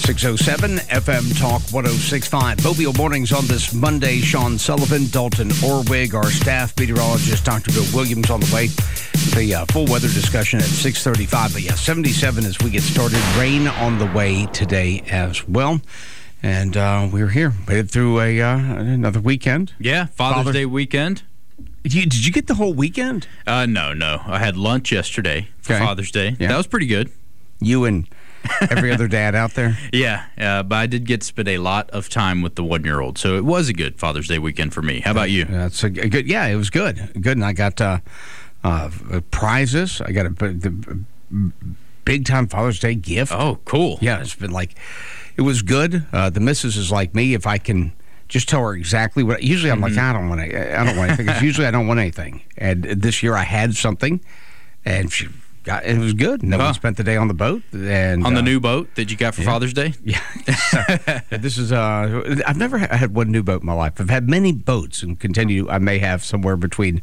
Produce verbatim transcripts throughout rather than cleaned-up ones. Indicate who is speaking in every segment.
Speaker 1: six oh seven F M Talk one oh six point five. Mobile Mornings on this Monday. Sean Sullivan, Dalton Orwig, our staff meteorologist, Doctor Bill Williams on the way. The uh, full weather discussion at six thirty-five. But yeah, seventy-seven as we get started. Rain on the way today as well. And uh, we're here. Made it through a uh, another weekend.
Speaker 2: Yeah, Father's, Father's Day weekend.
Speaker 1: Did you, did you get the whole weekend?
Speaker 2: Uh, no, no. I had lunch yesterday for
Speaker 1: Okay.
Speaker 2: Father's Day.
Speaker 1: Yeah.
Speaker 2: That was pretty good.
Speaker 1: You and every other dad out there?
Speaker 2: Yeah, uh, but I did get to spend a lot of time with the one-year-old, so it was a good Father's Day weekend for me. How about you?
Speaker 1: That's a good. Yeah, it was good. Good, and I got uh, uh, prizes. I got a the big time Father's Day gift.
Speaker 2: Oh, cool.
Speaker 1: Yeah, it's been like, it was good. Uh, the missus is like me. If I can just tell her exactly what. Usually, I'm
Speaker 2: Mm-hmm.
Speaker 1: like, I don't want. to, I don't want anything. 'Cause usually, I don't want anything. And this year, I had something, and she. Got, it was good. And then
Speaker 2: Huh.
Speaker 1: we spent the day on the boat. And
Speaker 2: On the
Speaker 1: uh,
Speaker 2: new boat that you got for
Speaker 1: yeah.
Speaker 2: Father's Day?
Speaker 1: Yeah. This is, uh, I've never had one new boat in my life. I've had many boats and continue. I may have somewhere between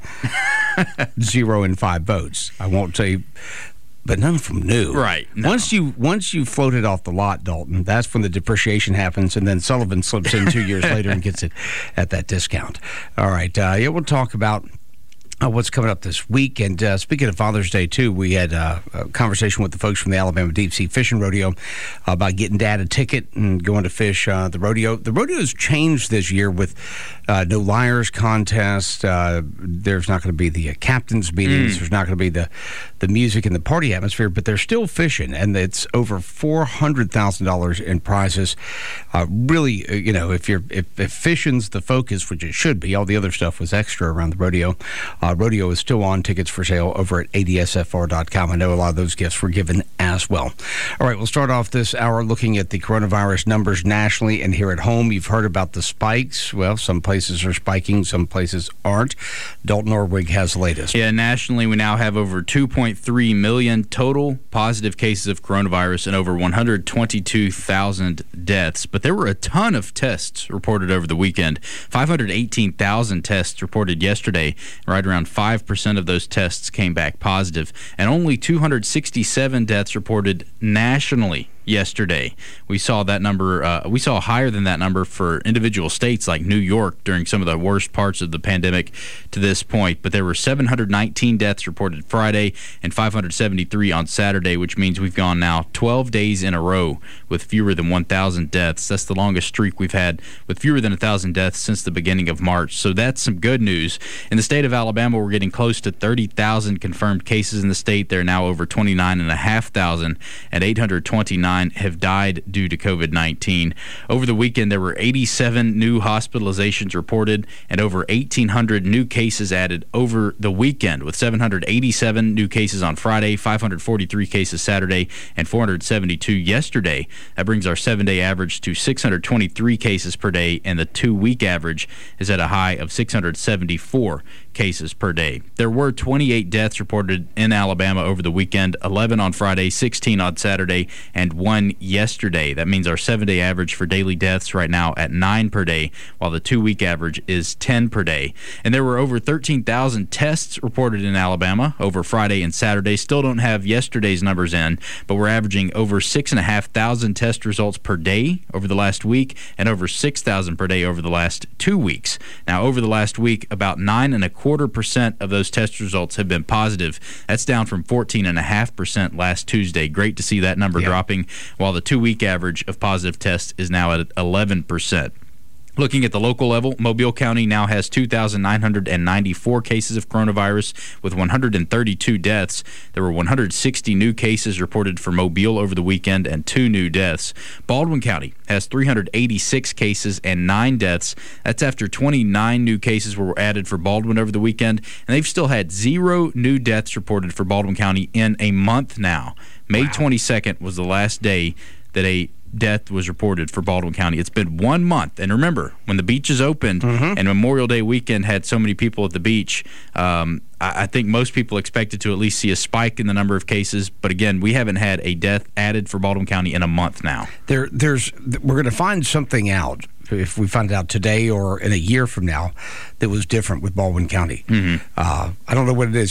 Speaker 1: zero and five boats. I won't say, but none of them new.
Speaker 2: Right. No.
Speaker 1: Once you once you float it off the lot, Dalton, that's when the depreciation happens, and then Sullivan slips in two years later and gets it at that discount. All right. Uh, yeah, we'll talk about Uh, what's coming up this week. And uh, speaking of Father's Day, too, we had uh, a conversation with the folks from the Alabama Deep Sea Fishing Rodeo about getting Dad a ticket and going to fish uh, the rodeo. The rodeo has changed this year with uh, no liars contest. Uh, there's not going to be the uh, captain's meetings.
Speaker 2: Mm.
Speaker 1: There's not going to be the, the music and the party atmosphere, but they're still fishing, and it's over four hundred thousand dollars in prizes. Uh, really, uh, you know, if you're if, if fishing's the focus, which it should be, all the other stuff was extra around the rodeo. Uh, rodeo is still on. Tickets for sale over at A D S F R dot com. I know a lot of those gifts were given as well. All right, we'll start off this hour looking at the coronavirus numbers nationally and here at home. You've heard about the spikes. Well, some places are spiking, some places aren't. Dalton Orwig has the latest.
Speaker 2: Yeah, nationally, we now have over two point three million total positive cases of coronavirus and over one hundred twenty-two thousand deaths. But there were a ton of tests reported over the weekend. five hundred eighteen thousand tests reported yesterday. Right around five percent of those tests came back positive, and only two hundred sixty-seven deaths reported nationally yesterday. We saw that number, uh, we saw higher than that number for individual states like New York during some of the worst parts of the pandemic to this point. But there were seven hundred nineteen deaths reported Friday and five hundred seventy-three on Saturday, which means we've gone now twelve days in a row with fewer than one thousand deaths. That's the longest streak we've had with fewer than one thousand deaths since the beginning of March. So that's some good news. In the state of Alabama, we're getting close to thirty thousand confirmed cases in the state. There are now over twenty-nine thousand five hundred, and eight hundred twenty-nine have died due to COVID nineteen. Over the weekend, there were eighty-seven new hospitalizations reported and over eighteen hundred new cases added over the weekend, with seven hundred eighty-seven new cases on Friday, five hundred forty-three cases Saturday, and four hundred seventy-two yesterday. That brings our seven-day average to six hundred twenty-three cases per day, and the two-week average is at a high of six hundred seventy-four cases per day. There were twenty-eight deaths reported in Alabama over the weekend, eleven on Friday, sixteen on Saturday, and one yesterday. That means our seven-day average for daily deaths right now at nine per day, while the two-week average is ten per day. And there were over thirteen thousand tests reported in Alabama over Friday and Saturday. Still don't have yesterday's numbers in, but we're averaging over six and a half thousand test results per day over the last week, and over six thousand per day over the last two weeks. Now, over the last week, about nine and a quarter percent of those test results have been positive. That's down from fourteen and a half percent last Tuesday. Great to see that number
Speaker 1: Yeah.
Speaker 2: dropping, while the two-week average of positive tests is now at eleven percent. Looking at the local level, Mobile County now has two thousand nine hundred ninety-four cases of coronavirus with one hundred thirty-two deaths. There were one hundred sixty new cases reported for Mobile over the weekend and two new deaths. Baldwin County has three hundred eighty-six cases and nine deaths. That's after twenty-nine new cases were added for Baldwin over the weekend, and they've still had zero new deaths reported for Baldwin County in a month now. May twenty-second was the last day that a death was reported for Baldwin County. It's been one month. And remember, when the beaches opened
Speaker 1: Mm-hmm.
Speaker 2: and Memorial Day weekend had so many people at the beach, um, I, I think most people expected to at least see a spike in the number of cases. But again, we haven't had a death added for Baldwin County in a month now.
Speaker 1: There, there's, we're going to find something out, if we find it out today or in a year from now, that was different with Baldwin County.
Speaker 2: Mm-hmm.
Speaker 1: Uh, I don't know what it is yet.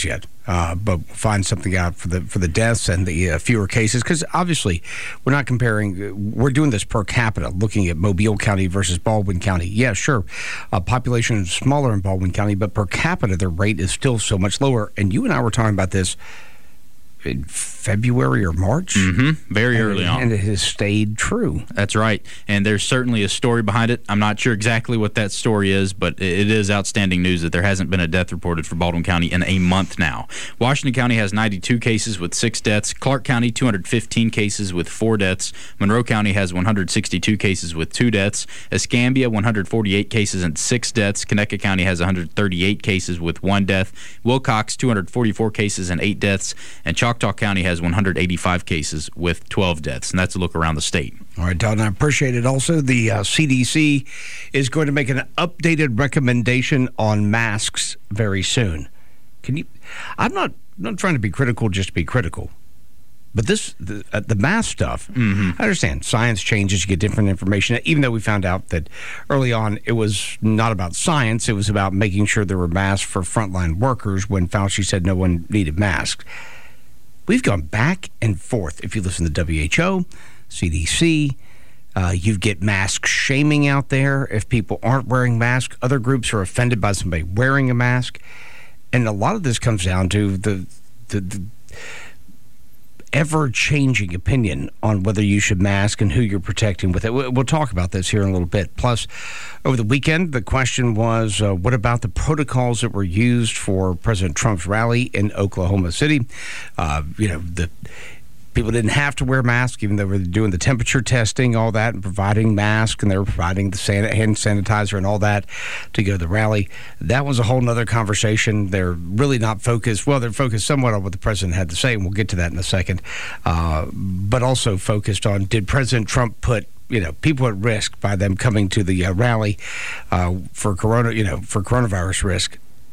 Speaker 1: uh, but find something out for the for the deaths and the uh, fewer cases. Because obviously, we're not comparing. We're doing this per capita, looking at Mobile County versus Baldwin County. Yeah, sure, uh, population is smaller in Baldwin County, but per capita, the rate is still so much lower. And you and I were talking about this in February or March.
Speaker 2: Mm-hmm. Very
Speaker 1: and,
Speaker 2: early on.
Speaker 1: And it has stayed true.
Speaker 2: That's right. And there's certainly a story behind it. I'm not sure exactly what that story is, but it is outstanding news that there hasn't been a death reported for Baldwin County in a month now. Washington County has ninety-two cases with six deaths. Clark County, two hundred fifteen cases with four deaths. Monroe County has one hundred sixty-two cases with two deaths. Escambia, one hundred forty-eight cases and six deaths. Connecticut County has one hundred thirty-eight cases with one death. Wilcox, two hundred forty-four cases and eight deaths. And Choctaw County has one hundred eighty-five cases with twelve deaths. And that's a look around the state.
Speaker 1: All right, Don, I appreciate it. Also, the uh, C D C is going to make an updated recommendation on masks very soon. Can you? I'm not not trying to be critical just to be critical, but this the, uh, the mask stuff.
Speaker 2: Mm-hmm.
Speaker 1: I understand science changes; you get different information. Even though we found out that early on it was not about science, it was about making sure there were masks for frontline workers. When Fauci said no one needed masks. We've gone back and forth. If you listen to W H O, C D C, uh, you get mask shaming out there. If people aren't wearing masks, other groups are offended by somebody wearing a mask. And a lot of this comes down to the, the, the ever-changing opinion on whether you should mask and who you're protecting with it. We'll talk about this here in a little bit. Plus, over the weekend, the question was, uh, what about the protocols that were used for President Trump's rally in Oklahoma City? Uh, you know, the people didn't have to wear masks, even though they were doing the temperature testing, all that, and providing masks, and they were providing the san- hand sanitizer and all that to go to the rally. That was a whole nother conversation. They're really not focused. Well, they're focused somewhat on what the president had to say, and we'll get to that in a second. Uh, but also focused on, did President Trump put you know people at risk by them coming to the uh, rally uh, for corona, you know, for coronavirus risk,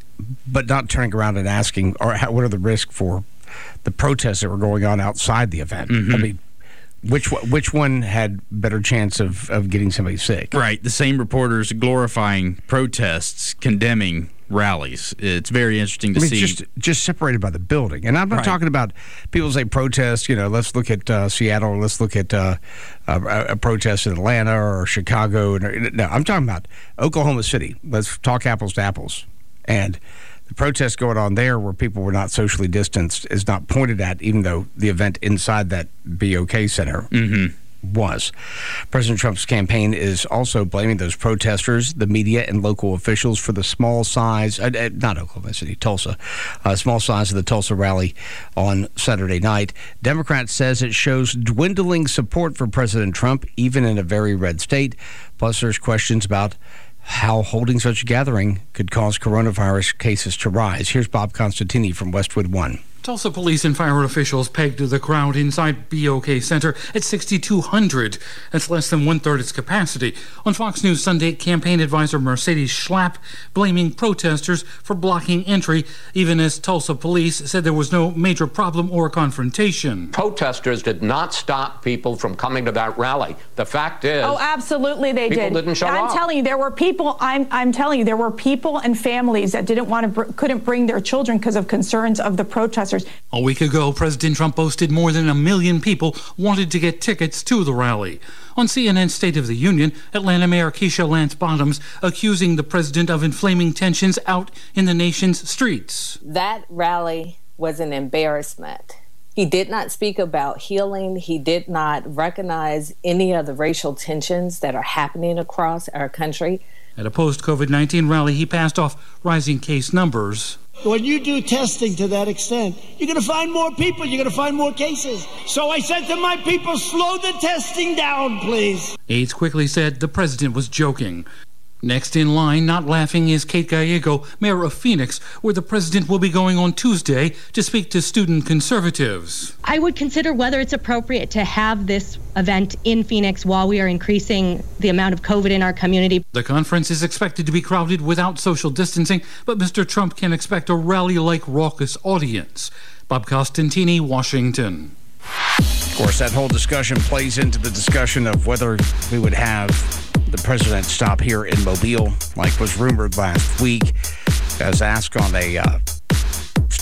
Speaker 1: but not turning around and asking, or how, what are the risks for the protests that were going on outside the event?
Speaker 2: Mm-hmm.
Speaker 1: I mean, which which one had better chance of, of getting somebody sick?
Speaker 2: Right. The same reporters glorifying protests, condemning rallies. It's very interesting to
Speaker 1: I mean,
Speaker 2: see.
Speaker 1: Just, just separated by the building. And I'm not
Speaker 2: Right.
Speaker 1: talking about people say protests, you know, let's look at uh, Seattle, let's look at uh, a, a protest in Atlanta or Chicago. No, I'm talking about Oklahoma City. Let's talk apples to apples. And the protests going on there where people were not socially distanced is not pointed at, even though the event inside that B O K Center
Speaker 2: Mm-hmm.
Speaker 1: was. President Trump's campaign is also blaming those protesters, the media, and local officials for the small size, uh, uh, not Oklahoma City, Tulsa, uh, small size of the Tulsa rally on Saturday night. Democrat says it shows dwindling support for President Trump, even in a very red state. Plus, there's questions about how holding such a gathering could cause coronavirus cases to rise. Here's Bob Constantini from Westwood One.
Speaker 3: Tulsa police and fire officials pegged the crowd inside B O K Center at sixty-two hundred. That's less than one-third its capacity. On Fox News Sunday, campaign advisor Mercedes Schlapp blaming protesters for blocking entry, even as Tulsa police said there was no major problem or confrontation.
Speaker 4: Protesters did not stop people from coming to that rally. The fact is...
Speaker 5: Oh, absolutely they
Speaker 4: people
Speaker 5: did.
Speaker 4: didn't show
Speaker 5: I'm
Speaker 4: up.
Speaker 5: telling you, there were people, I'm, I'm telling you, there were people and families that didn't want to, br- couldn't bring their children because of concerns of the protesters.
Speaker 3: A week ago, President Trump boasted more than a million people wanted to get tickets to the rally. On C N N's State of the Union, Atlanta Mayor Keisha Lance Bottoms accusing the president of inflaming tensions out in the nation's streets.
Speaker 6: That rally was an embarrassment. He did not speak about healing. He did not recognize any of the racial tensions that are happening across our country.
Speaker 3: At a post-COVID nineteen rally, he passed off rising case numbers.
Speaker 7: When you do testing to that extent, you're going to find more people, you're going to find more cases. So I said to my people, slow the testing down, please.
Speaker 3: Aides quickly said the president was joking. Next in line, not laughing, is Kate Gallego, mayor of Phoenix, where the president will be going on Tuesday to speak to student conservatives.
Speaker 8: I would consider whether it's appropriate to have this event in Phoenix while we are increasing the amount of COVID in our community.
Speaker 3: The conference is expected to be crowded without social distancing, but Mister Trump can expect a rally-like raucous audience. Bob Costantini, Washington.
Speaker 1: Of course, that whole discussion plays into the discussion of whether we would have the president stop here in Mobile, like was rumored last week. As asked on a uh, State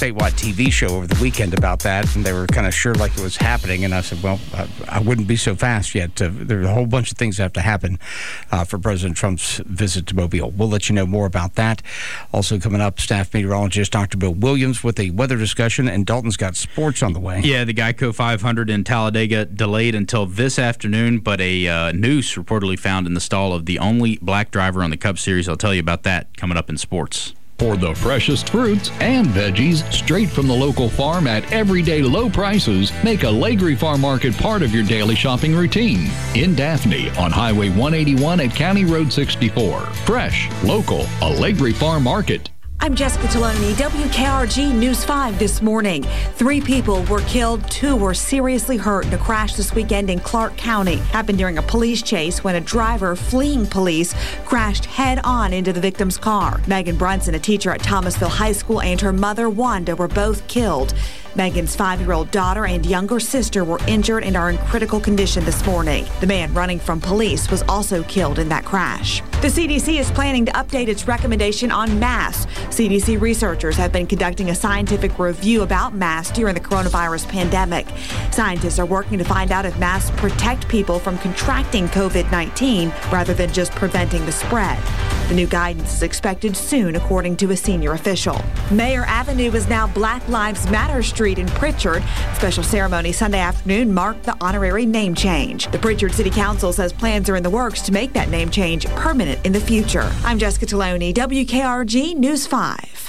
Speaker 1: statewide T V show over the weekend about that, and they were kind of sure like it was happening. And I said, well, I, I wouldn't be so fast yet. Uh, there are a whole bunch of things that have to happen uh, for President Trump's visit to Mobile. We'll let you know more about that. Also coming up, staff meteorologist Doctor Bill Williams with a weather discussion, and Dalton's got sports on the way.
Speaker 2: Yeah, the Geico five hundred in Talladega delayed until this afternoon, but a uh, noose reportedly found in the stall of the only black driver on the Cup Series. I'll tell you about that coming up in sports.
Speaker 9: For the freshest fruits and veggies straight from the local farm at everyday low prices, make Allegri Farm Market part of your daily shopping routine. In Daphne on Highway one eighty-one at County Road sixty-four. Fresh, local, Allegri Farm Market.
Speaker 10: I'm Jessica Taloni, W K R G News five this morning. Three people were killed, two were seriously hurt in a crash this weekend in Clark County. Happened during a police chase when a driver fleeing police crashed head-on into the victim's car. Megan Brunson, a teacher at Thomasville High School, and her mother, Wanda, were both killed. Megan's five-year-old daughter and younger sister were injured and are in critical condition this morning. The man running from police was also killed in that crash. The C D C is planning to update its recommendation on masks. C D C researchers have been conducting a scientific review about masks during the coronavirus pandemic. Scientists are working to find out if masks protect people from contracting COVID nineteen rather than just preventing the spread. The new guidance is expected soon, according to a senior official. Mayor Avenue is now Black Lives Matter Street in Pritchard. Special ceremony Sunday afternoon marked the honorary name change. The Pritchard City Council says plans are in the works to make that name change permanent in the future. I'm Jessica Taloni, W K R G News five.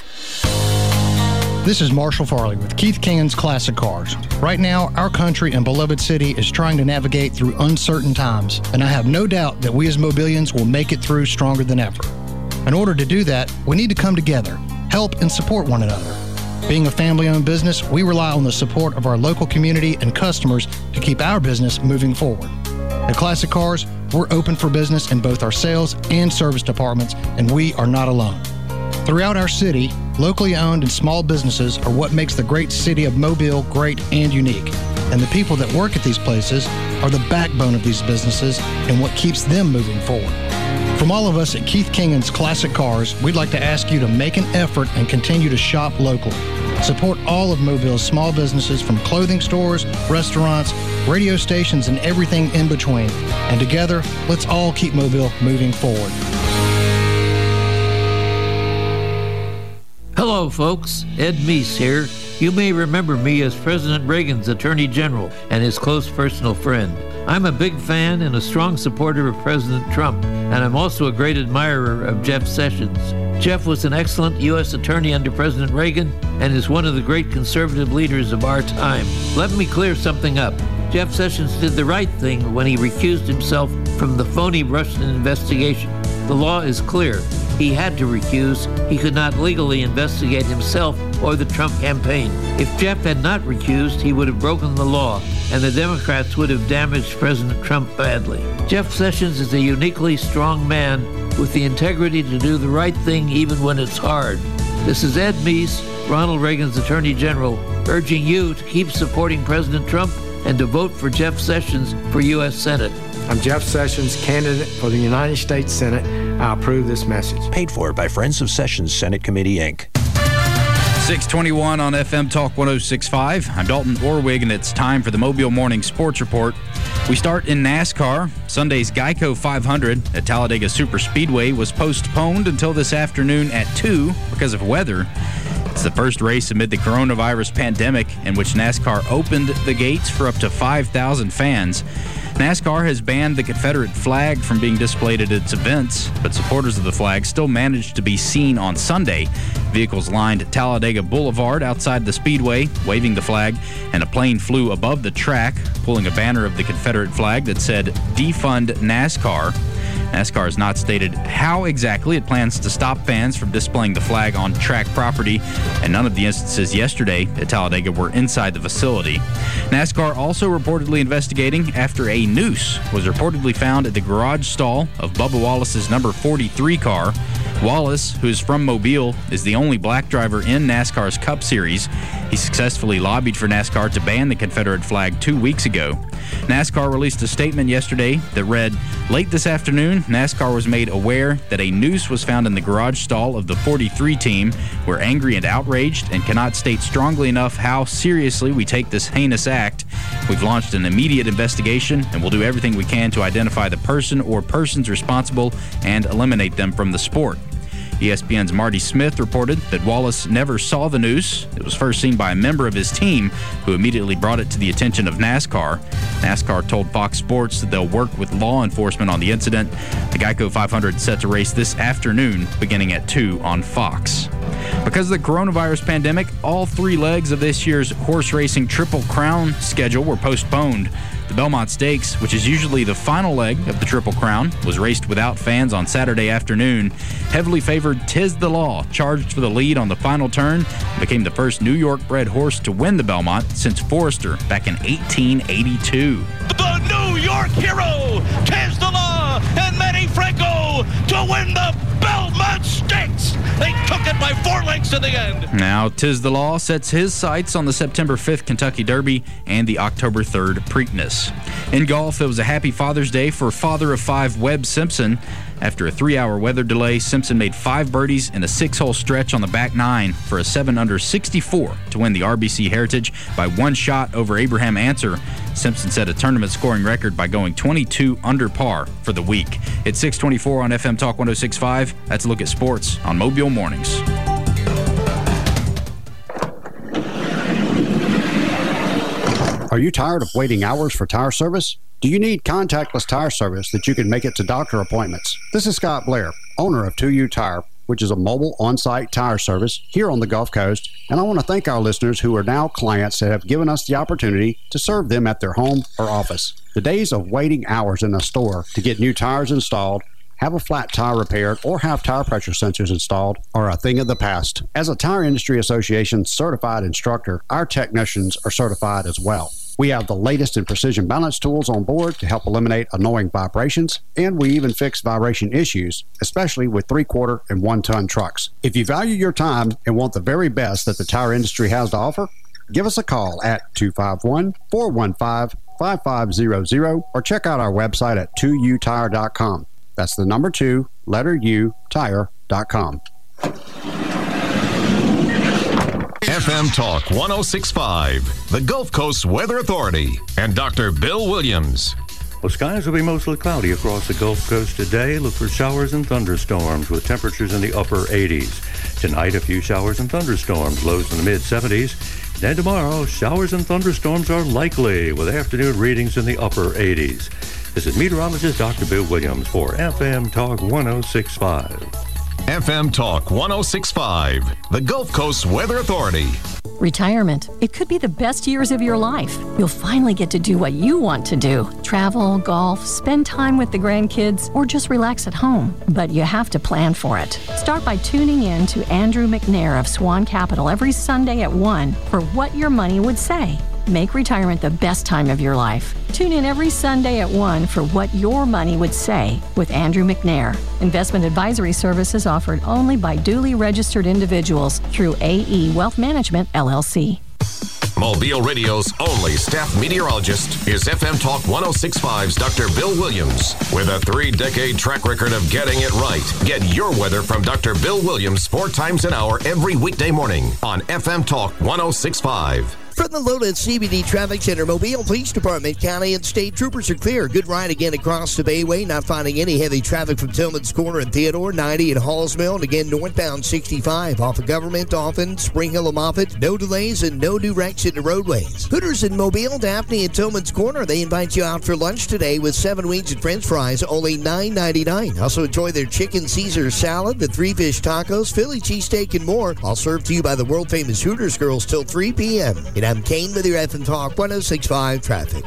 Speaker 11: This is Marshall Farley with Keith King's Classic Cars. Right now, our country and beloved city is trying to navigate through uncertain times, and I have no doubt that we as Mobilians will make it through stronger than ever. In order to do that, we need to come together, help and support one another. Being a family-owned business, we rely on the support of our local community and customers to keep our business moving forward. At Classic Cars, we're open for business in both our sales and service departments, and we are not alone. Throughout our city, locally owned and small businesses are what makes the great city of Mobile great and unique. And the people that work at these places are the backbone of these businesses and what keeps them moving forward. From all of us at Keith King's Classic Cars, we'd like to ask you to make an effort and continue to shop locally. Support all of Mobile's small businesses, from clothing stores, restaurants, radio stations, and everything in between. And together, let's all keep Mobile moving forward.
Speaker 12: Hello, folks. Ed Meese here. You may remember me as President Reagan's Attorney General and his close personal friend. I'm a big fan and a strong supporter of President Trump, and I'm also a great admirer of Jeff Sessions. Jeff was an excellent U S attorney under President Reagan and is one of the great conservative leaders of our time. Let me clear something up. Jeff Sessions did the right thing when he recused himself from the phony Russian investigation. The law is clear. He had to recuse. He could not legally investigate himself or the Trump campaign. If Jeff had not recused, he would have broken the law, and the Democrats would have damaged President Trump badly. Jeff Sessions is a uniquely strong man with the integrity to do the right thing even when it's hard. This is Ed Meese, Ronald Reagan's Attorney General, urging you to keep supporting President Trump and to vote for Jeff Sessions for U S Senate.
Speaker 13: I'm Jeff Sessions, candidate for the United States Senate. I approve this message.
Speaker 14: Paid for by Friends of Sessions Senate Committee, Incorporated.
Speaker 2: six twenty-one on F M Talk one oh six point five. I'm Dalton Orwig, and it's time for the Mobile Morning Sports Report. We start in NASCAR. Sunday's Geico five hundred at Talladega Superspeedway was postponed until this afternoon at two because of weather. It's the first race amid the coronavirus pandemic in which NASCAR opened the gates for up to five thousand fans. NASCAR has banned the Confederate flag from being displayed at its events, but supporters of the flag still managed to be seen on Sunday. Vehicles lined Talladega Boulevard outside the speedway, waving the flag, and a plane flew above the track, pulling a banner of the Confederate flag that said, "Defund NASCAR." NASCAR has not stated how exactly it plans to stop fans from displaying the flag on track property, and none of the instances yesterday at Talladega were inside the facility. NASCAR also reportedly investigating after a noose was reportedly found at the garage stall of Bubba Wallace's number forty-three car. Wallace, who is from Mobile, is the only black driver in NASCAR's Cup Series. He successfully lobbied for NASCAR to ban the Confederate flag two weeks ago. NASCAR released a statement yesterday that read, "Late this afternoon, NASCAR was made aware that a noose was found in the garage stall of the forty-three team. We're angry and outraged and cannot state strongly enough how seriously we take this heinous act. We've launched an immediate investigation and will do everything we can to identify the person or persons responsible and eliminate them from the sport." E S P N's Marty Smith reported that Wallace never saw the noose. It was first seen by a member of his team who immediately brought it to the attention of NASCAR. NASCAR told Fox Sports that they'll work with law enforcement on the incident. The Geico five hundred is set to race this afternoon beginning at two on Fox. Because of the coronavirus pandemic, all three legs of this year's horse racing Triple Crown schedule were postponed. The Belmont Stakes, which is usually the final leg of the Triple Crown, was raced without fans on Saturday afternoon. Heavily favored Tiz the Law charged for the lead on the final turn and became the first New York-bred horse to win the Belmont since Forrester back in eighteen eighty-two.
Speaker 15: The New York hero, Tiz the Law, and Manny Franco to win the Belmont Stakes. They took it by four lengths in the end.
Speaker 2: Now, Tiz the Law sets his sights on the September fifth Kentucky Derby and the October third Preakness. In golf, it was a happy Father's Day for father of five Webb Simpson. After a three-hour weather delay, Simpson made five birdies in a six-hole stretch on the back nine for a seven under sixty-four to win the R B C Heritage by one shot over Abraham Answer. Simpson set a tournament scoring record by going twenty-two under par for the week. It's six twenty-four on F M Talk one oh six point five. That's a look at sports on Mobile Mornings.
Speaker 16: Are you tired of waiting hours for tire service? Do you need contactless tire service that you can make it to doctor appointments? This is Scott Blair, owner of two U Tire, which is a mobile on-site tire service here on the Gulf Coast, and I want to thank our listeners who are now clients that have given us the opportunity to serve them at their home or office. The days of waiting hours in a store to get new tires installed, have a flat tire repaired, or have tire pressure sensors installed are a thing of the past. As a Tire Industry Association certified instructor, our technicians are certified as well. We have the latest in precision balance tools on board to help eliminate annoying vibrations, and we even fix vibration issues, especially with three-quarter and one-ton trucks. If you value your time and want the very best that the tire industry has to offer, give us a call at two five one, four one five, five five zero zero or check out our website at two u tire dot com. That's the number two, letter U, tire dot com.
Speaker 17: F M Talk one oh six point five, the Gulf Coast Weather Authority, and Doctor Bill Williams.
Speaker 18: Well, skies will be mostly cloudy across the Gulf Coast today. Look for showers and thunderstorms with temperatures in the upper eighties. Tonight, a few showers and thunderstorms, lows in the mid-seventies. Then tomorrow, showers and thunderstorms are likely with afternoon readings in the upper eighties. This is meteorologist Doctor Bill Williams for F M Talk one oh six point five.
Speaker 17: F M Talk one oh six point five, the Gulf Coast Weather Authority.
Speaker 19: Retirement. It could be the best years of your life. You'll finally get to do what you want to do. Travel, golf, spend time with the grandkids, or just relax at home. But you have to plan for it. Start by tuning in to Andrew McNair of Swan Capital every Sunday at one for What Your Money Would Say. Make retirement the best time of your life. Tune in every Sunday at one for What Your Money Would Say with Andrew McNair. Investment advisory services offered only by duly registered individuals through A E Wealth Management, L L C.
Speaker 17: Mobile Radio's only staff meteorologist is F M Talk one oh six point five's Doctor Bill Williams. With a three-decade track record of getting it right, get your weather from Doctor Bill Williams four times an hour every weekday morning on F M Talk one oh six point five.
Speaker 20: From the Lotus C B D Traffic Center, Mobile Police Department, county and state troopers are clear. Good ride again across the Bayway. Not finding any heavy traffic from Tillman's Corner and Theodore, ninety at Halls Mill, and again northbound sixty-five off of Government, Dolphin, Spring Hill, and Moffett. No delays and no new wrecks in the roadways. Hooters in Mobile, Daphne, and Tillman's Corner. They invite you out for lunch today with seven wings and French fries, only nine ninety-nine. Also enjoy their chicken Caesar salad, the three fish tacos, Philly cheesesteak, and more. All served to you by the world famous Hooters girls till three p.m. And I'm Kane with your F M Talk one oh six point five traffic.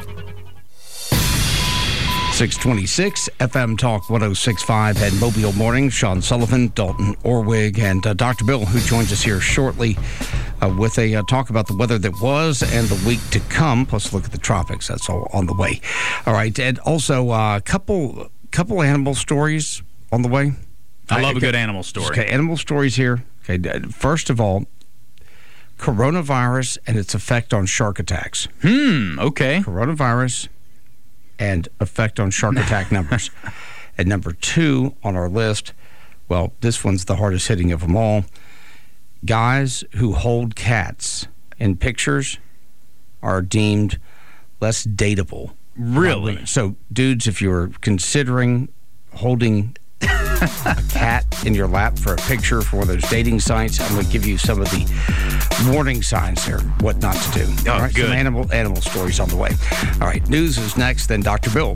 Speaker 1: six twenty-six F M Talk one oh six point five and Mobile Morning. Sean Sullivan, Dalton Orwig, and uh, Doctor Bill, who joins us here shortly uh, with a uh, talk about the weather that was and the week to come, plus a look at the tropics. That's all on the way. All right, and also a uh, couple couple animal stories on the way.
Speaker 2: I love
Speaker 1: I,
Speaker 2: a good animal story.
Speaker 1: Okay, animal stories here. Okay, first of all, coronavirus and its effect on shark attacks.
Speaker 2: Hmm, okay.
Speaker 1: Coronavirus and effect on shark attack numbers. And number two on our list, well, this one's the hardest hitting of them all. Guys who hold cats in pictures are deemed less dateable.
Speaker 2: Really?
Speaker 1: So, dudes, if you're considering holding a cat in your lap for a picture for one of those dating sites, I'm going to give you some of the warning signs there, what not to do.
Speaker 2: Oh,
Speaker 1: all right,
Speaker 2: good.
Speaker 1: Some animal, animal stories on the way. All right, news is next, then Doctor Bill.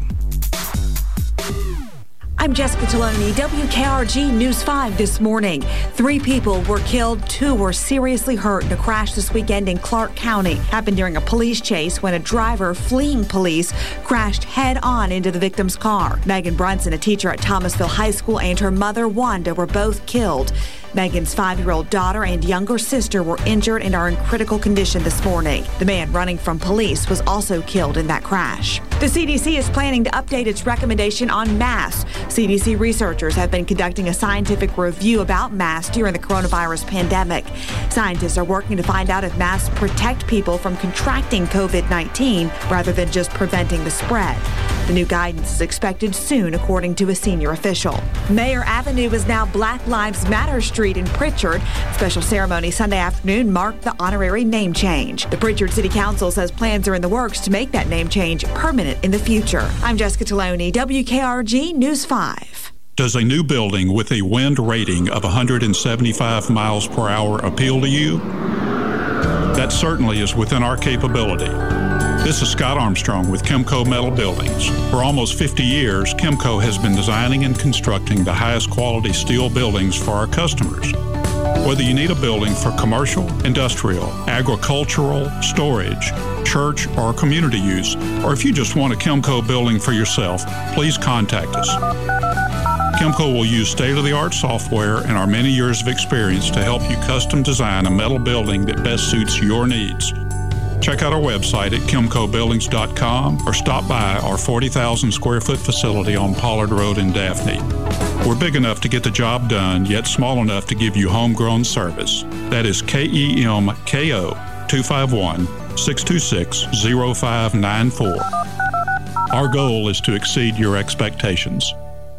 Speaker 10: I'm Jessica Taloni, W K R G News five this morning. Three people were killed, two were seriously hurt in a crash this weekend in Clark County. Happened during a police chase when a driver fleeing police crashed head-on into the victim's car. Megan Brunson, a teacher at Thomasville High School, and her mother, Wanda, were both killed. Megan's five-year-old daughter and younger sister were injured and are in critical condition this morning. The man running from police was also killed in that crash. The C D C is planning to update its recommendation on masks. C D C researchers have been conducting a scientific review about masks during the coronavirus pandemic. Scientists are working to find out if masks protect people from contracting COVID nineteen rather than just preventing the spread. The new guidance is expected soon, according to a senior official. Mayor Avenue is now Black Lives Matter Street in Pritchard. Special ceremony Sunday afternoon marked the honorary name change. The Pritchard City Council says plans are in the works to make that name change permanent in the future. I'm Jessica Taloni, W K R G News five.
Speaker 21: Does a new building with a wind rating of one hundred seventy-five miles per hour appeal to you? That certainly is within our capability. This is Scott Armstrong with Chemco Metal Buildings. For almost fifty years, Chemco has been designing and constructing the highest quality steel buildings for our customers. Whether you need a building for commercial, industrial, agricultural, storage, church, or community use, or if you just want a Chemco building for yourself, please contact us. Chemco will use state-of-the-art software and our many years of experience to help you custom design a metal building that best suits your needs. Check out our website at chemco buildings dot com or stop by our forty thousand square foot facility on Pollard Road in Daphne. We're big enough to get the job done, yet small enough to give you homegrown service. That is K E M K O two five one, six two six, zero five nine four. Our goal is to exceed your expectations.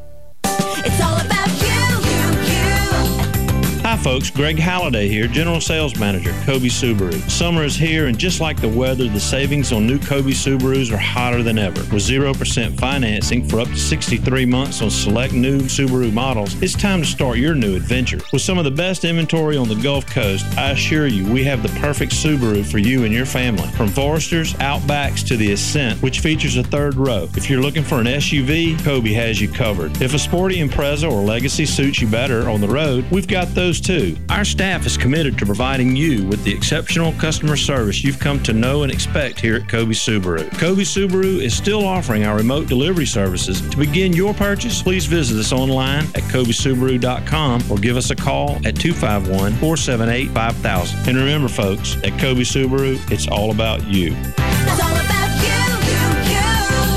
Speaker 22: It's all about you, you, you. Hi folks, Greg Halliday here, General Sales Manager, Kobe Subaru. Summer is here and just like the weather, the savings on new Kobe Subarus are hotter than ever. With zero percent financing for up to sixty-three months on select new Subaru models, it's time to start your new adventure. With some of the best inventory on the Gulf Coast, I assure you we have the perfect Subaru for you and your family. From Foresters, Outbacks to the Ascent, which features a third row. If you're looking for an S U V, Kobe has you covered. If a sporty Impreza or Legacy suits you better on the road, we've got those too. Our staff is committed to providing you with the exceptional customer service you've come to know and expect here at Kobe Subaru. Kobe Subaru is still offering our remote delivery services. To begin your purchase, please visit us online at kobe subaru dot com or give us a call at two five one, four seven eight, five thousand. And remember folks, at Kobe Subaru, it's all about you. It's all about you, you, you.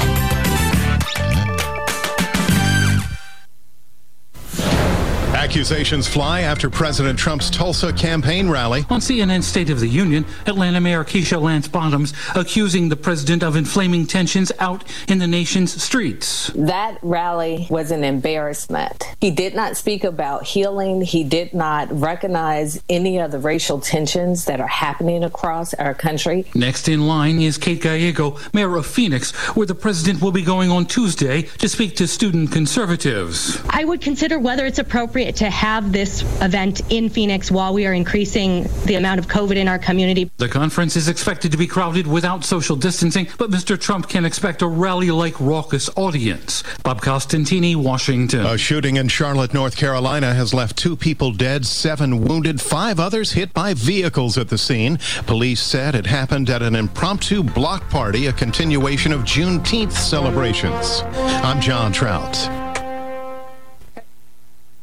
Speaker 23: Accusations fly after President Trump's Tulsa campaign rally.
Speaker 3: On C N N's State of the Union, Atlanta Mayor Keisha Lance Bottoms accusing the president of inflaming tensions out in the nation's streets.
Speaker 6: That rally was an embarrassment. He did not speak about healing. He did not recognize any of the racial tensions that are happening across our country.
Speaker 3: Next in line is Kate Gallego, mayor of Phoenix, where the president will be going on Tuesday to speak to student conservatives.
Speaker 8: I would consider whether it's appropriate to have this event in Phoenix while we are increasing the amount of COVID in our community.
Speaker 3: The conference is expected to be crowded without social distancing, but Mister Trump can expect a rally-like raucous audience. Bob Costantini, Washington.
Speaker 23: A shooting in Charlotte, North Carolina has left two people dead, seven wounded, five others hit by vehicles at the scene. Police said it happened at an impromptu block party, a continuation of Juneteenth celebrations. I'm John Trout.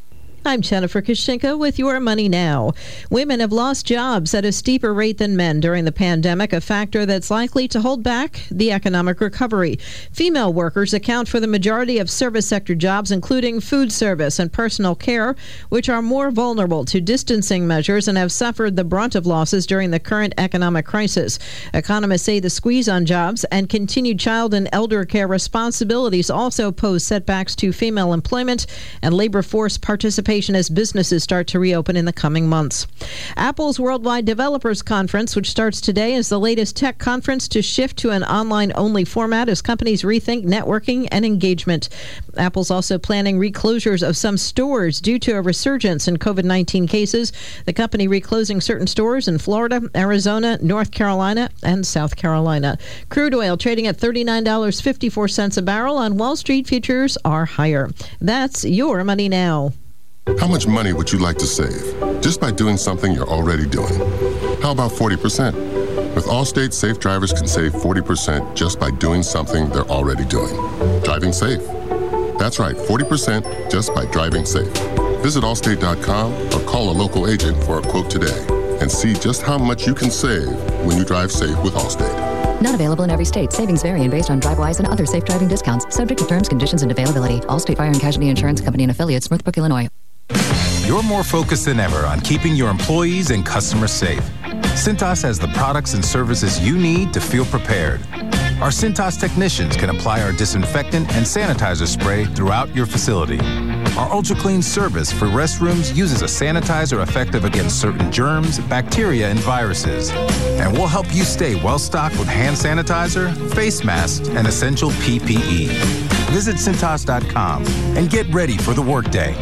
Speaker 4: I'm Jennifer Koshinka with Your Money Now. Women have lost jobs at a steeper rate than men during the pandemic, a factor that's likely to hold back the economic recovery. Female workers account for the majority of service sector jobs, including food service and personal care, which are more vulnerable to distancing measures and have suffered the brunt of losses during the current economic crisis. Economists say the squeeze on jobs and continued child and elder care responsibilities also pose setbacks to female employment and labor force participation as businesses start to reopen in the coming months. Apple's Worldwide Developers Conference, which starts today, is the latest tech conference to shift to an online-only format as companies rethink networking and engagement. Apple's also planning reclosures of some stores due to a resurgence in covid nineteen cases. The company reclosing certain stores in Florida, Arizona, North Carolina, and South Carolina. Crude oil trading at thirty-nine dollars and fifty-four cents a barrel. On Wall Street, futures are higher. That's Your Money Now.
Speaker 5: How much money would you like to save just by doing something you're already doing? How about forty percent? With Allstate, safe drivers can save forty percent just by doing something they're already doing. Driving safe. That's right, forty percent just by driving safe. Visit Allstate dot com or call a local agent for a quote today and see just how much you can save when you drive safe with Allstate.
Speaker 7: Not available in every state. Savings vary and based on DriveWise and other safe driving discounts. Subject to terms, conditions, and availability. Allstate Fire and Casualty Insurance Company and affiliates, Northbrook, Illinois.
Speaker 24: You're more focused than ever on keeping your employees and customers safe. Cintas has the products and services you need to feel prepared. Our Cintas technicians can apply our disinfectant and sanitizer spray throughout your facility. Our Ultra Clean service for restrooms uses a sanitizer effective against certain germs, bacteria, and viruses. And we'll help you stay well-stocked with hand sanitizer, face masks, and essential P P E. Visit Cintas dot com and get ready for the workday.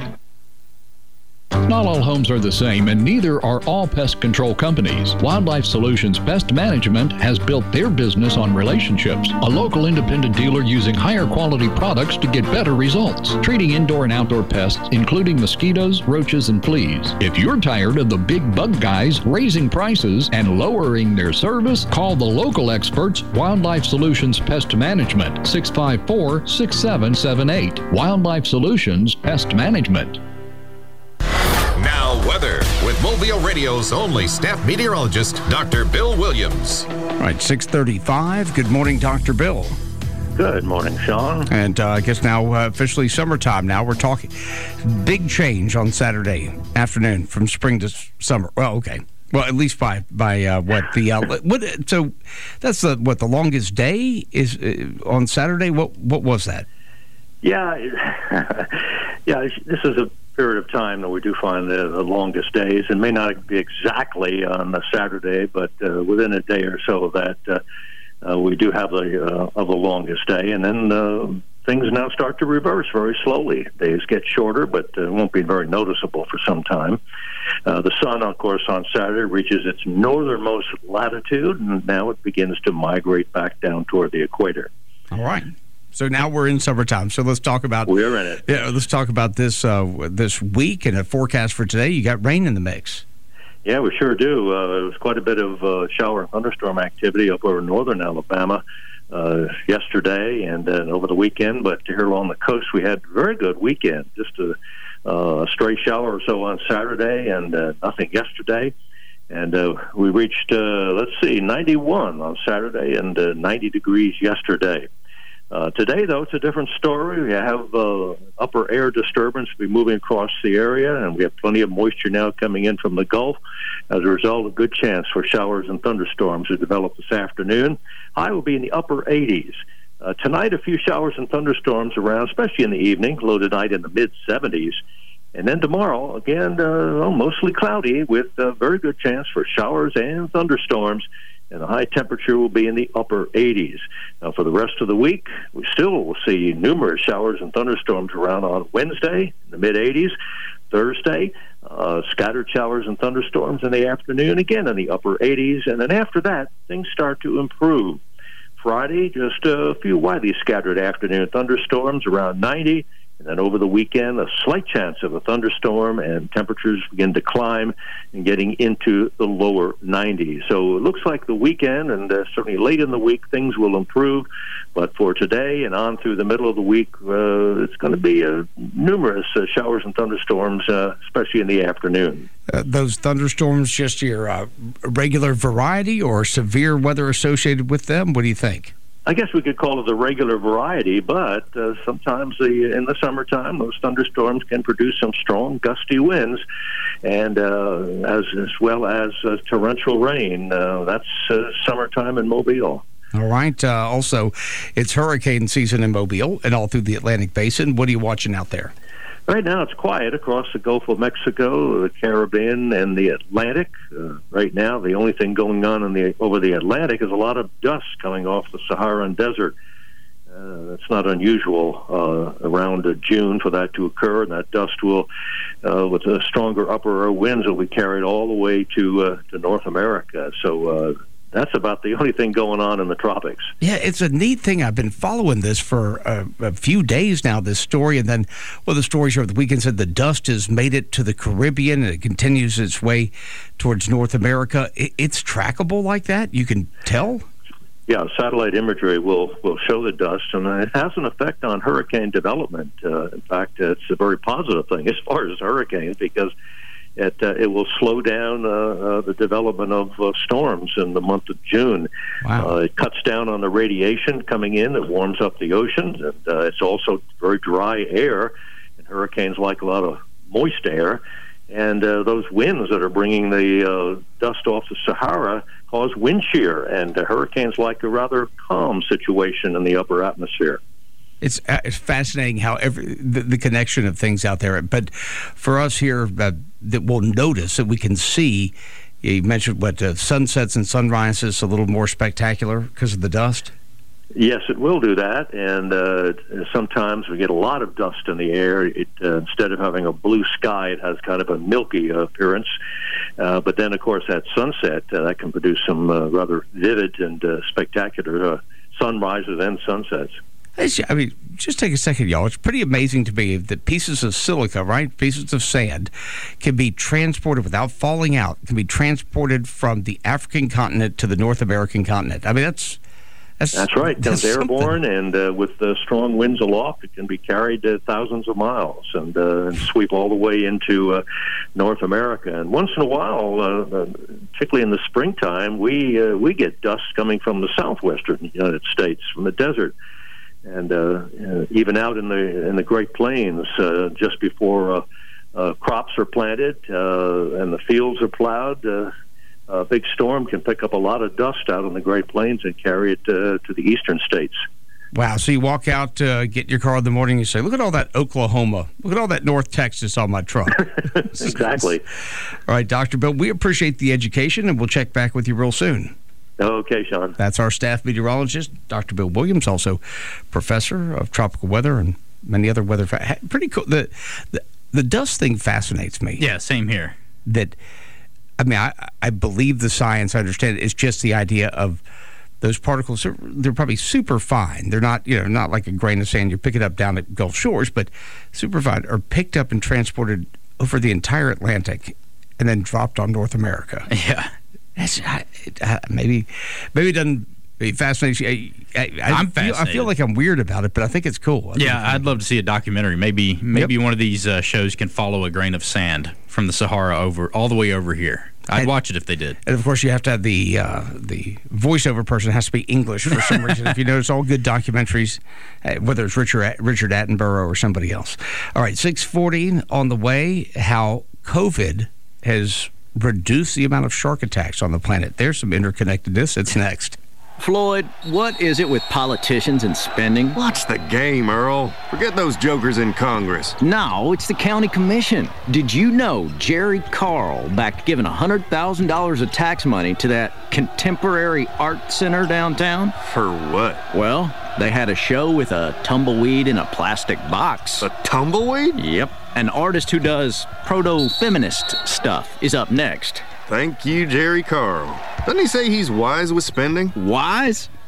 Speaker 9: Not all homes are the same, and neither are all pest control companies. Wildlife Solutions Pest Management has built their business on relationships, a local independent dealer using higher quality products to get better results, treating indoor and outdoor pests, including mosquitoes, roaches, and fleas. If you're tired of the big bug guys raising prices and lowering their service, call the local experts, Wildlife Solutions Pest Management, six five four, six seven seven eight. Wildlife Solutions Pest Management.
Speaker 17: Now, weather with Mobile Radio's only staff meteorologist, Doctor Bill Williams.
Speaker 1: All right, six thirty-five. Good morning, Doctor Bill.
Speaker 25: Good morning, Sean.
Speaker 1: And uh, I guess now uh, officially summertime now. We're talking big change on Saturday afternoon from spring to summer. Well, okay. Well, at least by by uh, what the uh, what so that's the what the longest day is uh, on Saturday. What what was that?
Speaker 25: Yeah, yeah. This is a period of time that we do find the, the longest days, and may not be exactly on a Saturday, but uh, within a day or so of that, uh, uh, we do have the uh, of the longest day, and then uh, things now start to reverse very slowly. Days get shorter, but uh, won't be very noticeable for some time. Uh, the sun, of course, on Saturday reaches its northernmost latitude, and now it begins to migrate back down toward the equator.
Speaker 1: All right. So now we're in summertime. So let's talk about
Speaker 25: we're in it.
Speaker 1: Yeah, let's talk about this uh, this week and a forecast for today. You got rain in the mix.
Speaker 25: Yeah, we sure do. Uh, there was quite a bit of uh, shower and thunderstorm activity up over northern Alabama uh, yesterday and uh, over the weekend. But here along the coast, we had a very good weekend. Just a, uh, a stray shower or so on Saturday, and uh, nothing yesterday. And uh, we reached, uh, let's see, ninety-one on Saturday and uh, ninety degrees yesterday. Uh, today, though, it's a different story. We have uh, upper air disturbance be moving across the area, and we have plenty of moisture now coming in from the Gulf. As a result, a good chance for showers and thunderstorms to develop this afternoon. High will be in the upper eighties. Uh, tonight, a few showers and thunderstorms around, especially in the evening. Low tonight in the mid seventies. And then tomorrow, again, uh, mostly cloudy with a very good chance for showers and thunderstorms. And the high temperature will be in the upper eighties. Now, for the rest of the week, we still will see numerous showers and thunderstorms around on Wednesday in the mid eighties. Thursday, uh, scattered showers and thunderstorms in the afternoon, again in the upper eighties. And then after that, things start to improve. Friday, just a few widely scattered afternoon thunderstorms around ninety. And then over the weekend, a slight chance of a thunderstorm, and temperatures begin to climb and getting into the lower nineties. So it looks like the weekend, and uh, certainly late in the week, things will improve. But for today and on through the middle of the week, uh, it's going to be uh, numerous uh, showers and thunderstorms, uh, especially in the afternoon.
Speaker 1: Uh, those thunderstorms, just your uh, regular variety or severe weather associated with them? What do you think?
Speaker 25: I guess we could call it the regular variety, but uh, sometimes the, in the summertime, those thunderstorms can produce some strong, gusty winds, and uh, as, as well as uh, torrential rain. Uh, that's uh, summertime in Mobile.
Speaker 1: All right. Uh, also, it's hurricane season in Mobile and all through the Atlantic Basin. What are you watching out there?
Speaker 25: Right now, it's quiet across the Gulf of Mexico, the Caribbean, and the Atlantic. Uh, right now, the only thing going on in the over the Atlantic is a lot of dust coming off the Saharan desert. Uh, it's not unusual uh, around uh, June for that to occur, and that dust will, uh, with the stronger upper winds, will be carried all the way to uh, to North America. So. Uh, That's about the only thing going on in the tropics.
Speaker 1: Yeah, it's a neat thing. I've been following this for a, a few days now, this story. And then, well, the stories over the weekend said the dust has made it to the Caribbean and it continues its way towards North America. It, it's trackable like that? You can tell?
Speaker 25: Yeah, satellite imagery will, will show the dust, and it has an effect on hurricane development. Uh, in fact, it's a very positive thing as far as hurricanes, because It uh, it will slow down uh, uh, the development of uh, storms in the month of June.
Speaker 1: Wow.
Speaker 25: Uh, it cuts down on the radiation coming in. It warms up the oceans, and uh, it's also very dry air. And hurricanes like a lot of moist air. And uh, those winds that are bringing the uh, dust off the Sahara cause wind shear. And uh, hurricanes like a rather calm situation in the upper atmosphere.
Speaker 1: It's, uh, it's fascinating how every the, the connection of things out there. But for us here uh, that we'll notice, that we can see, you mentioned what uh, sunsets and sunrises a little more spectacular because of the dust?
Speaker 25: Yes, it will do that. And uh, sometimes we get a lot of dust in the air. It, uh, instead of having a blue sky, it has kind of a milky uh, appearance. Uh, but then, of course, at sunset, uh, that can produce some uh, rather vivid and uh, spectacular uh, sunrises and sunsets.
Speaker 1: I mean, just take a second, y'all. It's pretty amazing to me that pieces of silica, right, pieces of sand, can be transported without falling out, can be transported from the African continent to the North American continent. I mean, that's... That's,
Speaker 25: that's right. It comes
Speaker 1: that's
Speaker 25: airborne, and uh, with uh, strong winds aloft, it can be carried uh, thousands of miles and, uh, and sweep all the way into uh, North America. And once in a while, uh, particularly in the springtime, we uh, we get dust coming from the southwestern United States, from the desert. And uh, uh, even out in the in the Great Plains, uh, just before uh, uh, crops are planted uh, and the fields are plowed, uh, a big storm can pick up a lot of dust out in the Great Plains and carry it uh, to the eastern states.
Speaker 1: Wow. So you walk out, uh, get in your car in the morning, you say, look at all that Oklahoma. Look at all that North Texas on my truck.
Speaker 25: Exactly.
Speaker 1: All right, Doctor Bill, we appreciate the education, and we'll check back with you real soon.
Speaker 25: Okay, Sean.
Speaker 1: That's our staff meteorologist, Doctor Bill Williams, also professor of tropical weather and many other weather. Fa- pretty cool. The, the the dust thing fascinates me.
Speaker 2: Yeah, same here.
Speaker 1: That, I mean, I, I believe the science, I understand it. It's just the idea of those particles, are, they're probably super fine. They're not, you know, not like a grain of sand you pick it up down at Gulf Shores, but super fine, are picked up and transported over the entire Atlantic and then dropped on North America.
Speaker 2: Yeah.
Speaker 1: That's, I, I, maybe, maybe it doesn't be fascinating. I, I, I
Speaker 2: I'm
Speaker 1: feel,
Speaker 2: fascinated.
Speaker 1: I feel like I'm weird about it, but I think it's cool. I
Speaker 2: yeah, I'd love to see a documentary. Maybe, maybe
Speaker 1: Yep.
Speaker 2: one of these uh, shows can follow a grain of sand from the Sahara over all the way over here. I'd
Speaker 1: And-
Speaker 2: watch it if they did.
Speaker 1: And of course, you have to have the uh, the voiceover person has to be English for some reason. If you notice, all good documentaries, uh, whether it's Richard Richard Attenborough or somebody else. All right, six forty on the way. How COVID has reduced the amount of shark attacks on the planet. There's some interconnectedness. It's next.
Speaker 11: Floyd, what is it with politicians and spending?
Speaker 12: Watch the game, Earl. Forget those jokers in Congress.
Speaker 11: No, it's the county commission. Did you know Jerry Carl backed giving one hundred thousand dollars of tax money to that contemporary art center downtown?
Speaker 12: For what?
Speaker 11: Well, they had a show with a tumbleweed in a plastic box.
Speaker 12: A tumbleweed?
Speaker 11: Yep. An artist who does proto-feminist stuff is up next.
Speaker 12: Thank you, Jerry Carl. Doesn't he say he's wise with spending?
Speaker 11: Wise?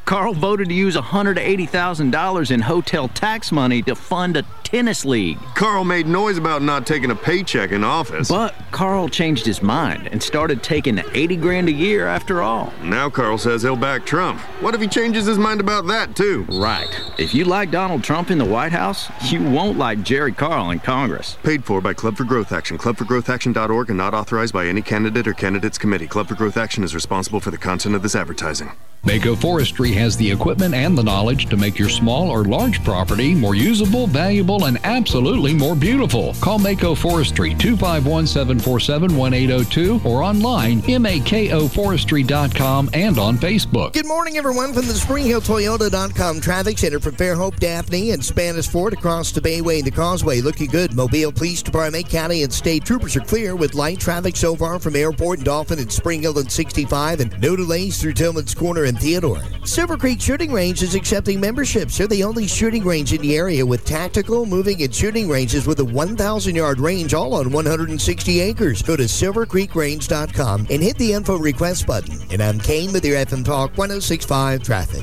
Speaker 11: Carl voted to use one hundred eighty thousand dollars in hotel tax money to fund a tennis league.
Speaker 12: Carl made noise about not taking a paycheck in office.
Speaker 11: But Carl changed his mind and started taking the eighty grand a year after all.
Speaker 12: Now Carl says he'll back Trump. What if he changes his mind about that, too?
Speaker 11: Right. If you like Donald Trump in the White House, you won't like Jerry Carl in Congress.
Speaker 12: Paid for by Club for Growth Action, club for growth action dot org, and not authorized by any candidate or candidates committee. Club for Growth Action is responsible for the content of this advertising.
Speaker 9: Mako Forestry has the equipment and the knowledge to make your small or large property more usable, valuable, and absolutely more beautiful. Call Mako Forestry, two five one, seven four seven, one eight zero two, or online, mako forestry dot com, and on Facebook.
Speaker 20: Good morning, everyone, from the spring hill toyota dot com Traffic Center for Fairhope, Daphne, and Spanish Ford across the Bayway and the Causeway. Looking good. Mobile Police Department, County, and State Troopers are clear with light traffic so far from Airport and Dolphin and Spring Hill and sixty-five, and no delays through Tillman's Corner and Theodore. Silver Creek Shooting Range is accepting memberships. They're the only shooting range in the area with tactical, moving, and shooting ranges with a one thousand yard range, all on one hundred sixty acres. Go to silver creek range dot com and hit the info request button. And I'm Kane with your F M Talk one oh six point five traffic.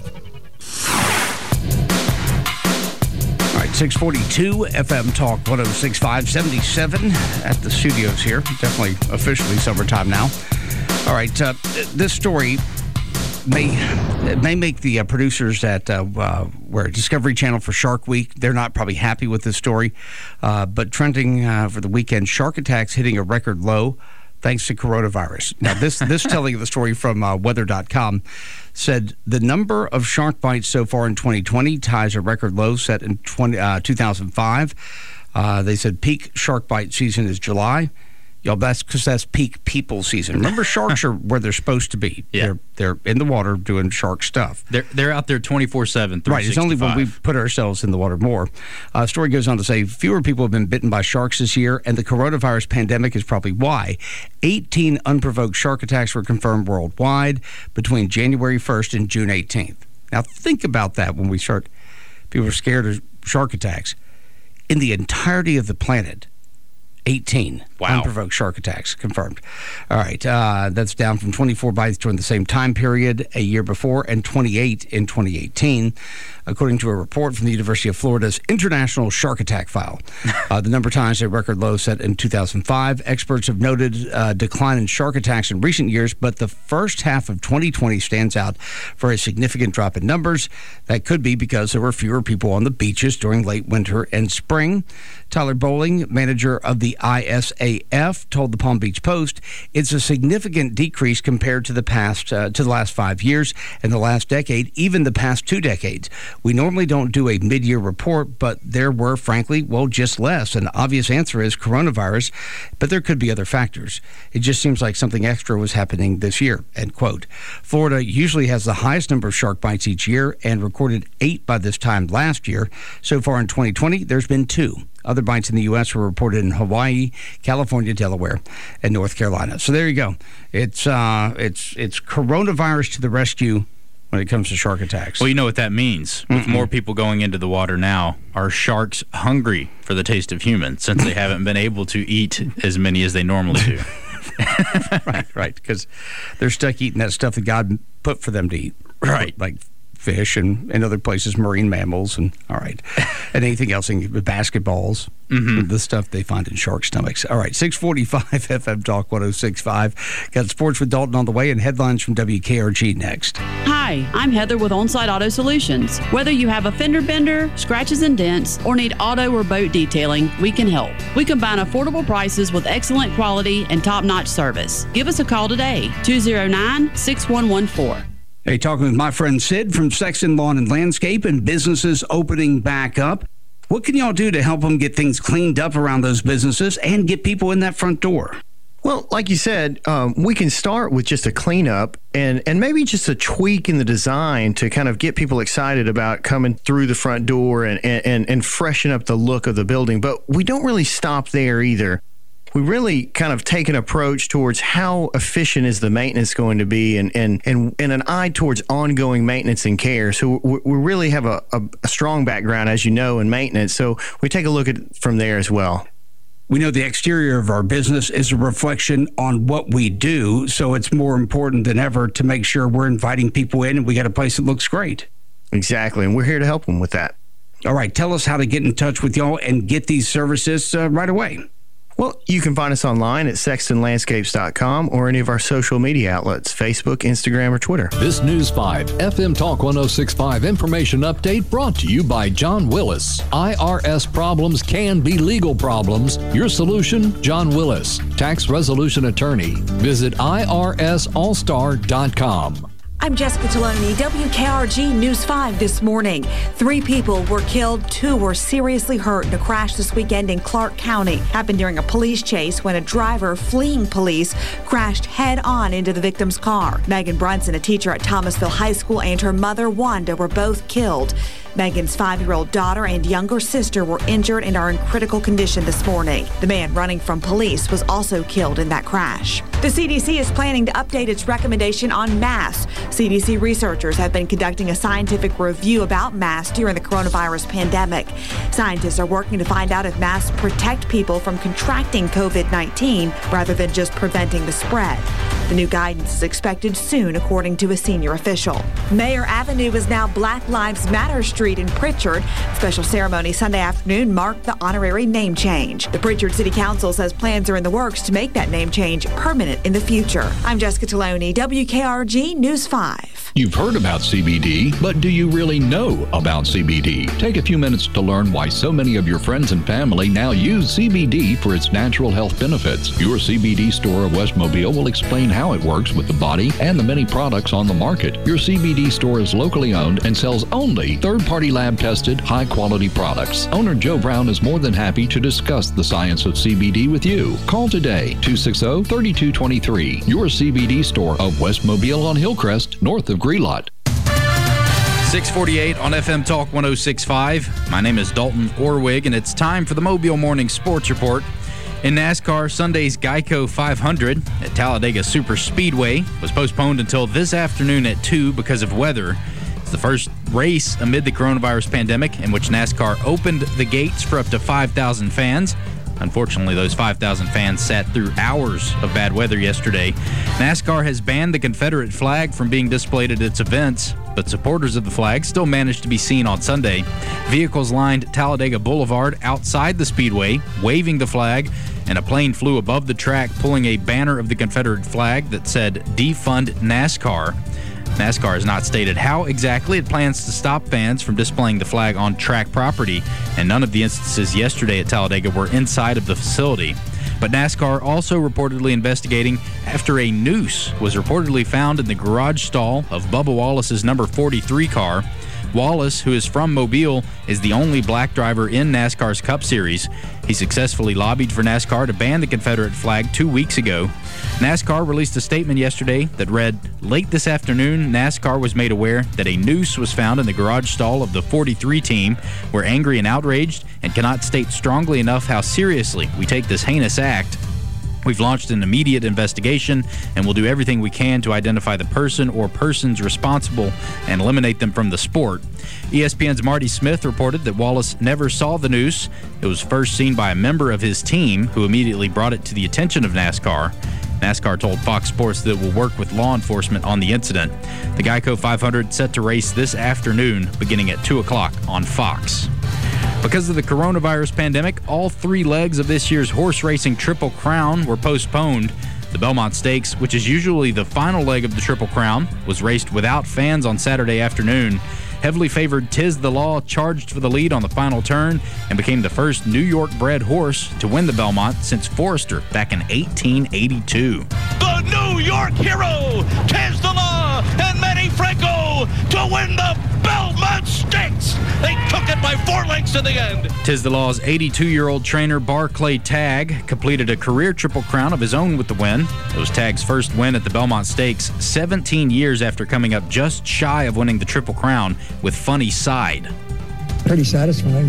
Speaker 1: All right, six forty-two F M Talk one oh six point five, seventy-seven at the studios here. Definitely officially summertime now. All right, uh, this story may may make the uh, producers at uh, uh, where Discovery Channel for Shark Week, they're not probably happy with this story, uh, but trending uh, for the weekend, shark attacks hitting a record low thanks to coronavirus. Now, this this telling of the story from uh, weather dot com said the number of shark bites so far in twenty twenty ties a record low set in twenty, uh, two thousand five. Uh, they said peak shark bite season is July. Y'all, that's because that's peak people season. Remember, sharks are where they're supposed to be.
Speaker 2: Yeah.
Speaker 1: They're they're in the water doing shark stuff.
Speaker 2: They're they're out there twenty-four seven.
Speaker 1: Right. It's only when we put ourselves in the water more. Uh, story goes on to say fewer people have been bitten by sharks this year, and the coronavirus pandemic is probably why. eighteen unprovoked shark attacks were confirmed worldwide between January first and June eighteenth. Now, think about that when we start. People are scared of shark attacks. In the entirety of the planet, eighteen wow. unprovoked shark attacks confirmed. All right, uh, that's down from twenty-four bites during the same time period a year before and twenty-eight in twenty eighteen, according to a report from the University of Florida's International Shark Attack File. Uh, the number ties a record low set in two thousand five. Experts have noted a decline in shark attacks in recent years, but the first half of twenty twenty stands out for a significant drop in numbers. That could be because there were fewer people on the beaches during late winter and spring. Tyler Bowling, manager of the I S A F, told the Palm Beach Post, it's a significant decrease compared to the past, uh, to the last five years and the last decade, even the past two decades. We normally don't do a mid-year report, but there were, frankly, well, just less. An obvious answer is coronavirus, but there could be other factors. It just seems like something extra was happening this year, end quote. Florida usually has the highest number of shark bites each year and recorded eight by this time last year. So far in twenty twenty, there's been two. Other bites in the U S were reported in Hawaii, California, Delaware, and North Carolina. So there you go. It's uh, it's it's coronavirus to the rescue when it comes to shark attacks.
Speaker 2: Well, you know what that means. With Mm-mm. more people going into the water now, are sharks hungry for the taste of human since they haven't been able to eat as many as they normally do?
Speaker 1: right, right, because they're stuck eating that stuff that God put for them to eat.
Speaker 2: Right.
Speaker 1: Like fish and, and other places, marine mammals, and all right, and anything else, in basketballs, mm-hmm. the stuff they find in shark stomachs. All right, six forty-five F M Talk one oh six point five. Got sports with Dalton on the way and headlines from W K R G next.
Speaker 13: Hi, I'm Heather with Onsite Auto Solutions. Whether you have a fender bender, scratches and dents, or need auto or boat detailing, we can help. We combine affordable prices with excellent quality and top-notch service. Give us a call today, two oh nine, six one one four.
Speaker 1: Hey, talking with my friend Sid from Sexton Lawn and Landscape, and businesses opening back up. What can y'all do to help them get things cleaned up around those businesses and get people in that front door?
Speaker 14: Well, like you said, um, we can start with just a cleanup and, and maybe just a tweak in the design to kind of get people excited about coming through the front door and, and, and freshen up the look of the building. But we don't really stop there either. We really kind of take an approach towards how efficient is the maintenance going to be and, and, and, and an eye towards ongoing maintenance and care. So we, we really have a, a, a strong background, as you know, in maintenance. So we take a look at it from there as well.
Speaker 1: We know the exterior of our business is a reflection on what we do, so it's more important than ever to make sure we're inviting people in and we got a place that looks great.
Speaker 14: Exactly, and we're here to help them with that.
Speaker 1: All right, tell us how to get in touch with y'all and get these services uh, right away.
Speaker 14: Well, you can find us online at sexton landscapes dot com or any of our social media outlets, Facebook, Instagram, or Twitter.
Speaker 9: This News five F M Talk one oh six point five information update brought to you by John Willis. I R S problems can be legal problems. Your solution, John Willis, tax resolution attorney. Visit I R S all star dot com.
Speaker 10: I'm Jessica Taloni, W K R G News five this morning. Three people were killed, two were seriously hurt in a crash this weekend in Clark County. Happened during a police chase when a driver fleeing police crashed head-on into the victim's car. Megan Brunson, a teacher at Thomasville High School, and her mother, Wanda, were both killed. Megan's five-year-old daughter and younger sister were injured and are in critical condition this morning. The man running from police was also killed in that crash. The C D C is planning to update its recommendation on masks. C D C researchers have been conducting a scientific review about masks during the coronavirus pandemic. Scientists are working to find out if masks protect people from contracting COVID nineteen rather than just preventing the spread. The new guidance is expected soon, according to a senior official. Mayor Avenue is now Black Lives Matter Street in Pritchard. A special ceremony Sunday afternoon marked the honorary name change. The Pritchard City Council says plans are in the works to make that name change permanent in the future. I'm Jessica Taloni, W K R G News five.
Speaker 9: You've heard about C B D, but do you really know about C B D? Take a few minutes to learn why so many of your friends and family now use C B D for its natural health benefits. Your C B D store of West Mobile will explain how it works with the body and the many products on the market. Your C B D store is locally owned and sells only third-party lab-tested, high-quality products. Owner Joe Brown is more than happy to discuss the science of C B D with you. Call today, two six zero, three two two three. Your C B D store of West Mobile on Hillcrest, north of Grelot.
Speaker 2: six forty-eight on F M Talk one oh six point five. My name is Dalton Orwig, and it's time for the Mobile Morning Sports Report. In NASCAR, Sunday's Geico five hundred at Talladega Super Speedway was postponed until this afternoon at two because of weather. It's the first race amid the coronavirus pandemic in which NASCAR opened the gates for up to five thousand fans. Unfortunately, those five thousand fans sat through hours of bad weather yesterday. NASCAR has banned the Confederate flag from being displayed at its events, but supporters of the flag still managed to be seen on Sunday. Vehicles lined Talladega Boulevard outside the speedway, waving the flag, and a plane flew above the track pulling a banner of the Confederate flag that said, "Defund NASCAR." NASCAR has not stated how exactly it plans to stop fans from displaying the flag on track property, and none of the instances yesterday at Talladega were inside of the facility. But NASCAR also reportedly investigating after a noose was reportedly found in the garage stall of Bubba Wallace's number forty-three car. Wallace, who is from Mobile, is the only black driver in NASCAR's Cup Series. He successfully lobbied for NASCAR to ban the Confederate flag two weeks ago. NASCAR released a statement yesterday that read, "Late this afternoon, NASCAR was made aware that a noose was found in the garage stall of the forty-three team. We're angry and outraged and cannot state strongly enough how seriously we take this heinous act. We've launched an immediate investigation and will do everything we can to identify the person or persons responsible and eliminate them from the sport." E S P N's Marty Smith reported that Wallace never saw the noose. It was first seen by a member of his team who immediately brought it to the attention of NASCAR. NASCAR told Fox Sports that it will work with law enforcement on the incident. The Geico five hundred set to race this afternoon beginning at two o'clock on Fox. Because of the coronavirus pandemic, all three legs of this year's horse racing Triple Crown were postponed. The Belmont Stakes, which is usually the final leg of the Triple Crown, was raced without fans on Saturday afternoon. Heavily favored Tiz the Law charged for the lead on the final turn and became the first New York-bred horse to win the Belmont since Forrester back in eighteen eighty-two.
Speaker 15: The New York hero, Tiz the Law and Manny Franco to win the Belmont Stakes. They took it by four lengths in the end.
Speaker 2: Tiz the Law's eighty-two-year-old trainer Barclay Tagg completed a career Triple Crown of his own with the win. It was Tagg's first win at the Belmont Stakes seventeen years after coming up just shy of winning the Triple Crown with Funny Side.
Speaker 16: Pretty satisfying.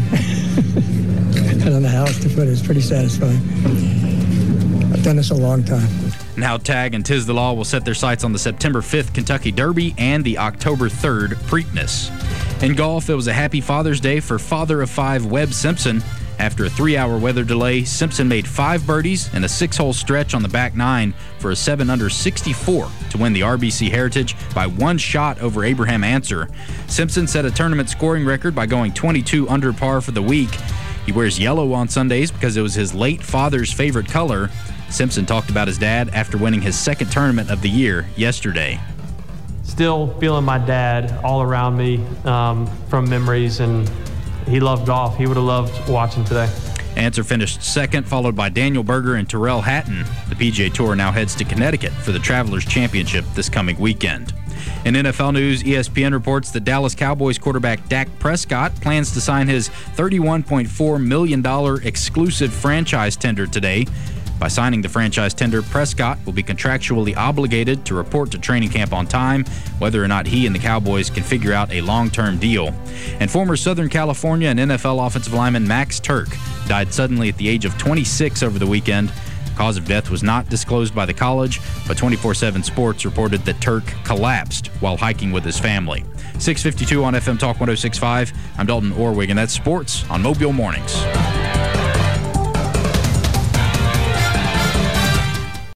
Speaker 16: I don't know how else to put it. It's pretty satisfying. I've done this a long time.
Speaker 2: Now Tagg and Tiz the Law will set their sights on the September fifth Kentucky Derby and the October third Preakness. In golf, it was a happy Father's Day for father of five Webb Simpson. After a three-hour weather delay, Simpson made five birdies and a six-hole stretch on the back nine for a seven under sixty-four to win the R B C Heritage by one shot over Abraham Answer. Simpson set a tournament scoring record by going twenty-two under par for the week. He wears yellow on Sundays because it was his late father's favorite color. Simpson talked about his dad after winning his second tournament of the year yesterday.
Speaker 6: Still feeling my dad all around me um, from memories, and he loved golf. He would have loved watching today.
Speaker 2: Answer finished second, followed by Daniel Berger and Terrell Hatton. The P G A Tour now heads to Connecticut for the Travelers Championship this coming weekend. In N F L news, E S P N reports that Dallas Cowboys quarterback Dak Prescott plans to sign his thirty-one point four million dollars exclusive franchise tender today. By signing the franchise tender, Prescott will be contractually obligated to report to training camp on time, whether or not he and the Cowboys can figure out a long-term deal. And former Southern California and N F L offensive lineman Max Turk died suddenly at the age of twenty-six over the weekend. Cause of death was not disclosed by the college, but twenty-four seven Sports reported that Turk collapsed while hiking with his family. six fifty-two on F M Talk one oh six point five. I'm Dalton Orwig, and that's sports on Mobile Mornings.